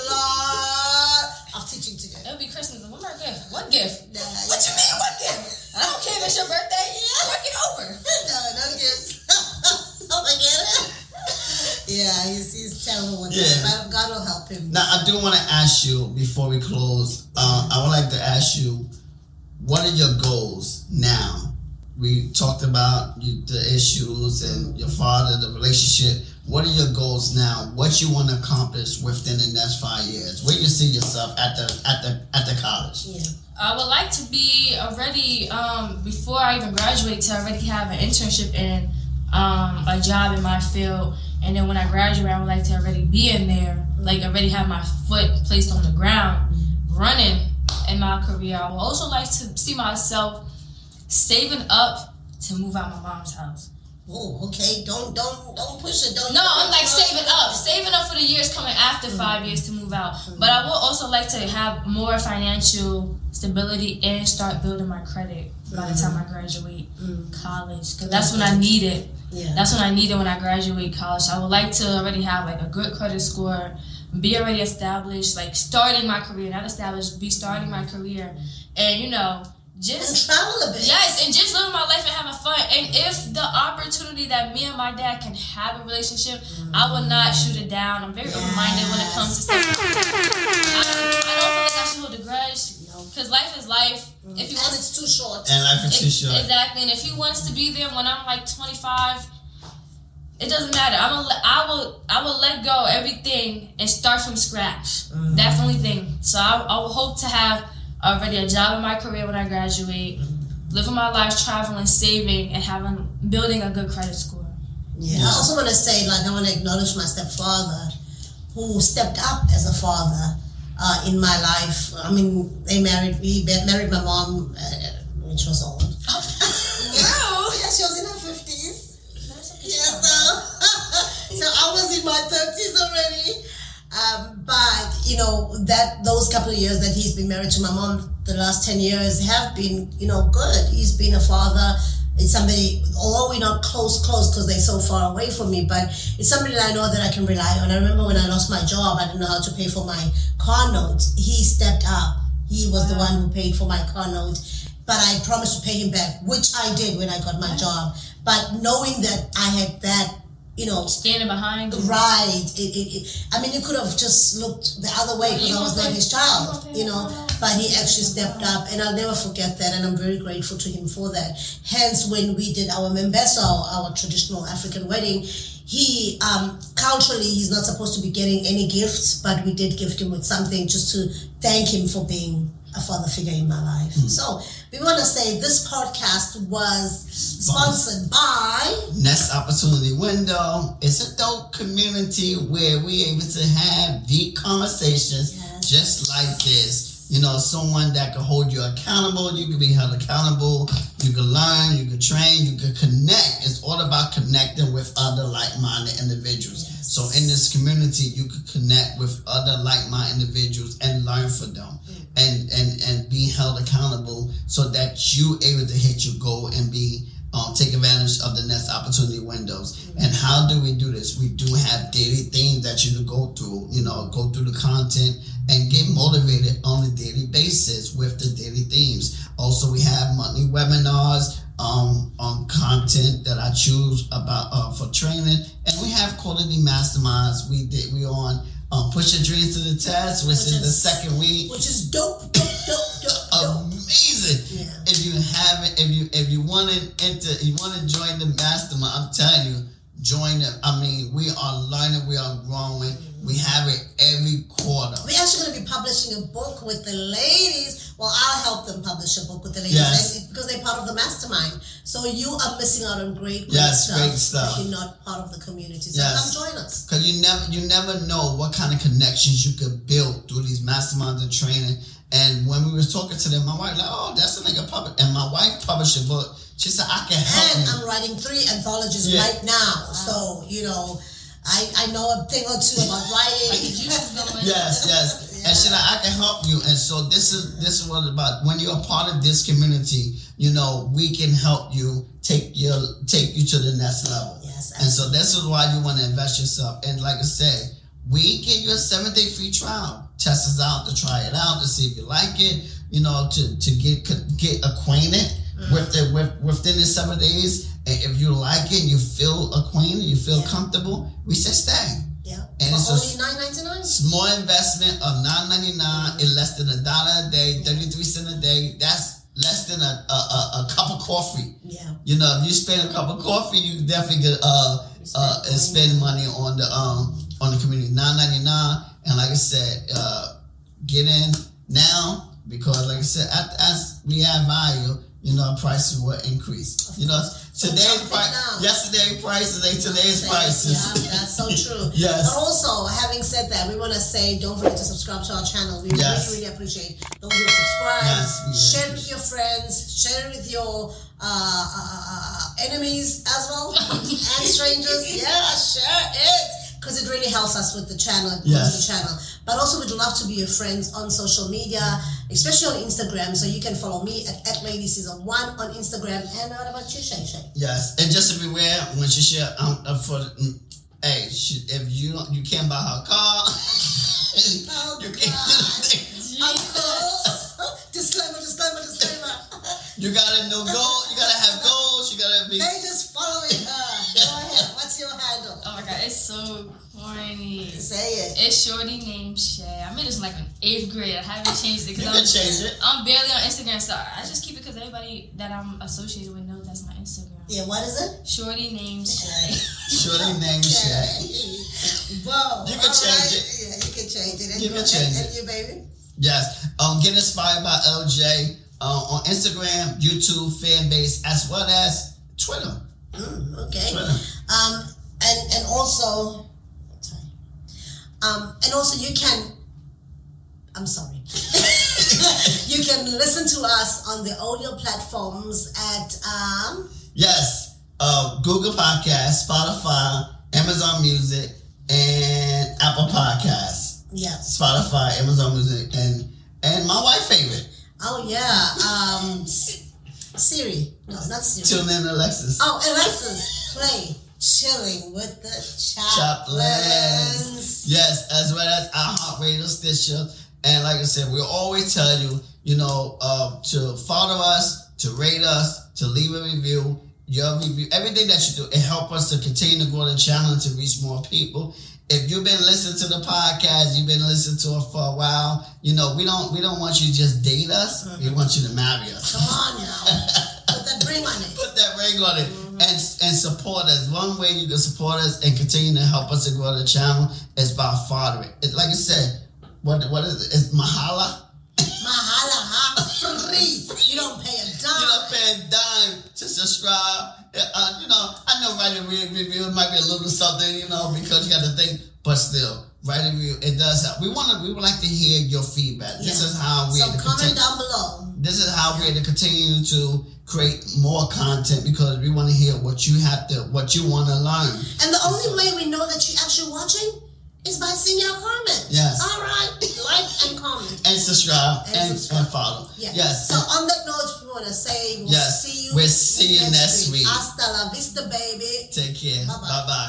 of teaching to do. It'll be Christmas. What my gift? What gift? Nah, what you mean? What gift? I don't care if it's your birthday. Work it over. No gifts. Oh my God. Yeah, he's terrible with that. God will help him. Now, I do want to ask you before we close. I would like to ask you, what are your goals now? We talked about the issues and your father, the relationship. What are your goals now? What you want to accomplish within the next 5 years? Where you see yourself at the college? Yeah. I would like to be already before I even graduate to already have an internship in a job in my field, and then when I graduate, I would like to already be in there, like already have my foot placed on the ground, running in my career. I would also like to see myself saving up to move out my mom's house. Oh, okay. Don't push it. I'm like saving up for the years coming after 5 years to move out. But I would also like to have more financial stability and start building my credit by the time I graduate college, because that's when I need it. Yeah. That's when I need it when I graduate college. I would like to already have like a good credit score, be already established, like starting my career, not established, be starting my career, and just travel a bit. Yes, and just living my life and having fun. And if the opportunity that me and my dad can have a relationship, I will not shoot it down. I'm very open-minded when it comes to stuff. I don't feel like I should hold a grudge, because life is life. If he wants, it's too short. And life is too short. Exactly. And if he wants to be there when I'm like 25, it doesn't matter. I will let go of everything and start from scratch. That's the only thing. So I will hope to have already a job in my career when I graduate, living my life, traveling, saving, and building a good credit score. Yeah. I also want to say, I want to acknowledge my stepfather, who stepped up as a father in my life. I mean, he married my mom when she was old. Yeah, she was in her 50s. Yeah, so I was in my 30s already. But those couple of years that he's been married to my mom, the last 10 years have been good. He's been a father. It's somebody, although we're not close because they're so far away from me, but it's somebody that I know that I can rely on. I remember when I lost my job, I didn't know how to pay for my car note. He stepped up. He was the one who paid for my car note, but I promised to pay him back, which I did when I got my job. But knowing that I had that, standing behind him. Right. He could have just looked the other way because I was not his child, but he actually stepped up, and I'll never forget that, and I'm very grateful to him for that. Hence, when we did our Membeso, our traditional African wedding, he, culturally, he's not supposed to be getting any gifts, but we did gift him with something just to thank him for being a father figure in my life. So we want to say this podcast was sponsored by Next Opportunity Window. It's a dope community where we're able to have deep conversations just like this. Someone that can hold you accountable. You can be held accountable. You can learn. You can train. You can connect. It's all about connecting with other like-minded individuals. Yes. So in this community, you can connect with other like-minded individuals and learn from them. And be held accountable so that you able to hit your goal and take advantage of the Next Opportunity Windows. And how do we do this? We do have daily things that you can go through, go through the content and get motivated on a daily basis with the daily themes. Also, we have monthly webinars on content that I choose about for training, and we have quality masterminds. We on Push Your Dreams to the Test, which is the second week. Which is dope. amazing. Yeah. If you haven't, if you want to join the mastermind, I'm telling you, join them. I mean, we are learning, we are growing. We have it every quarter. We're actually going to be publishing a book with the ladies. Well, I'll help them publish a book with the ladies because they're part of the mastermind. So you are missing out on great stuff if you're not part of the community. So come join us. Because you never know what kind of connections you could build through these masterminds and training. And when we were talking to them, my wife like, oh, that's a nigga public. And my wife published a book. She said, I can help you. And I'm writing 3 anthologies right now. So, I know a thing or two about writing. Yes. And she like, I can help you. And so this is what it's about. When you're a part of this community, we can help you take you to the next level. Yes. And so this is why you want to invest yourself. And like I said, we give you a 7-day free trial. Test us out, to try it out, to see if you like it, to get acquainted within the 7 days. And if you like it, you feel acquainted, you feel comfortable, we say stay. Yeah. And for it's only $9.99. Small investment of $9.99. It's less than $1 a day, 33 cents a day. That's less than a cup of coffee. Yeah. If you spend a cup of coffee, you definitely get spend money on the community. $9.99. And like I said, get in now because, like I said, as we add value, prices will increase. Today's price, yesterday's prices ain't today's prices. Yeah, that's so true. Yes. But also, having said that, we want to say, don't forget to subscribe to our channel. We really appreciate those who subscribe. Share it with your friends. Share it with your enemies as well and strangers. Share it. Because it really helps us with the channel, the channel. But also, we'd love to be your friends on social media, especially on Instagram. So you can follow me at LadySeason1 on Instagram. And what about you, Shay Shay? Yes, and just to be aware, when she share, if you can't buy her car, you can't. Disclaimer. You gotta know goals. You gotta have goals. You gotta be. They just following her. Go ahead. What's your handle? Oh my God, it's so corny. Say it. It's shorty named Shay. I made this like in 8th grade. I haven't changed it because I'm barely on Instagram, so I just keep it because everybody that I'm associated with knows that's my Instagram. Yeah, what is it? Shorty named Shay. Shorty named Shay. Whoa. You can change it. Yeah, you can change it. And you, baby? Yes. Get inspired by LJ on Instagram, YouTube, fan base, as well as Twitter. Okay. Twitter. And also, you can. I'm sorry. You can listen to us on the audio platforms at yes, Google Podcasts, Spotify, Amazon Music, and Apple Podcasts. Yeah. Spotify, Amazon Music, and my wife's favorite. Oh yeah. Siri. No, not Siri. Tune in, Alexis. Oh, Alexis, play Chilling with the Chaplains. Yes, as well as iHeartRadio, Stitcher. And like I said, we always tell you, to follow us, to rate us, to leave a review. Your review, everything that you do, it helps us to continue to grow the channel and to reach more people. If you've been listening to the podcast, you've been listening to it for a while, we don't want you to just date us. We want you to marry us. Come on now. Put that ring on it. Put that ring on it. And support us. One way you can support us and continue to help us to grow the channel is by following it. Like I said, what is it? It's Mahala. Mahala, huh? Free. You don't pay a dime. You don't pay a dime to subscribe. I know writing a review might be a little something, because you got to think, but still, writing a review, it does help. We would like to hear your feedback. Yeah. This is how we're to comment down below. This is how we're to continue to create more content because we want to hear what you want to learn. And the only way we know that you're actually watching is by seeing your comments. Yes. All right. Like and comment. And subscribe and follow. Yeah. Yes. So on that note, we want to say we'll see you next week. Hasta la vista, baby. Take care. Bye-bye.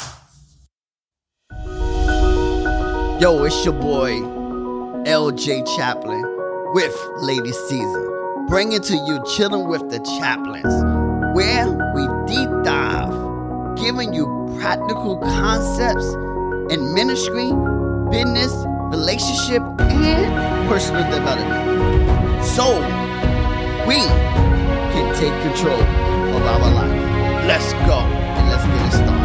Yo, it's your boy, LJ Chaplin, with Lady Caesar, bringing to you Chilling with the Chaplains, where we deep dive, giving you practical concepts in ministry, business, relationship, and personal development. So, we can take control of our life. Let's go and let's get it started.